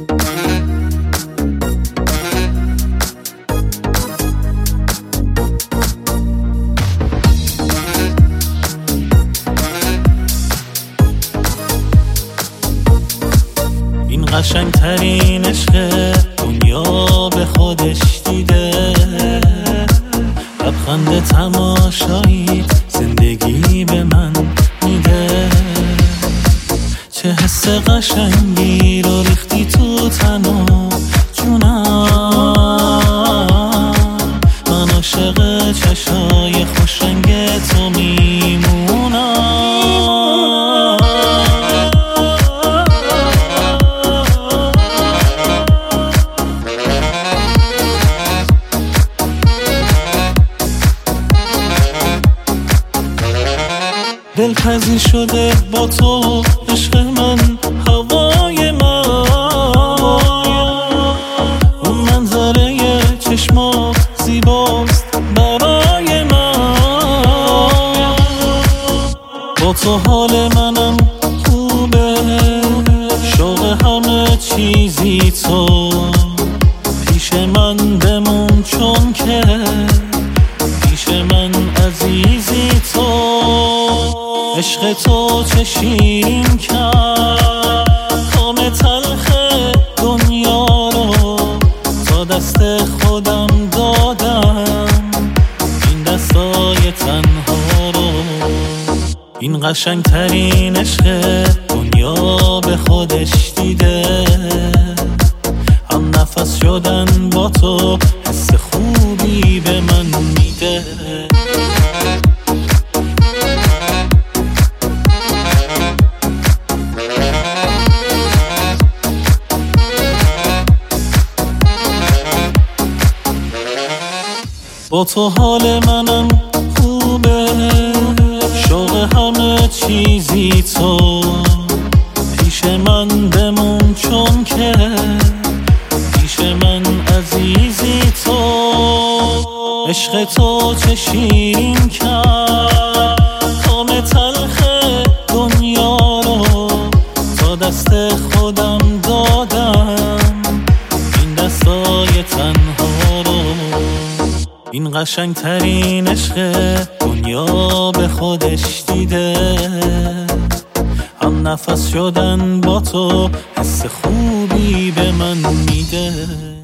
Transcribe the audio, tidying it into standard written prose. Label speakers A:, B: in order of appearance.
A: این قشنگترین عشق دنیا به خودش دیده، لبخند تماشایی زندگی به من میده. چه حس قشنگی رو ریختی تو تن و جونم، من عاشق چشای خوشرنگ تو میمونم. دلپذیر شده با تو عشق من، هوای من، اون منظره چشمات زیباست برای من. با تو حال منم خوبه، شوق همه چیزی تو. پیش من بمون چون که پیش من عزیزی تو. عشق تو چه شیرین کرد کام تلخ دنیا رو، تا دست خودم دادم این دستای تنها رو. این قشنگترین عشق دنیا به خودش دیده، هم نفس شدن با تو حس خوبی به من میده. با تو حال منم خوبه، شوق همه چیزی تو. پیش من بمون چون که پیش من عزیزی تو. عشق تو چه شیرین کرد کام تلخ دنیا رو، تا دست خودم دادم این دستای تنها رو. این قشنگترین عشق دنیا به خودش دیده، هم نفس شدن با تو حس خوبی به من میده.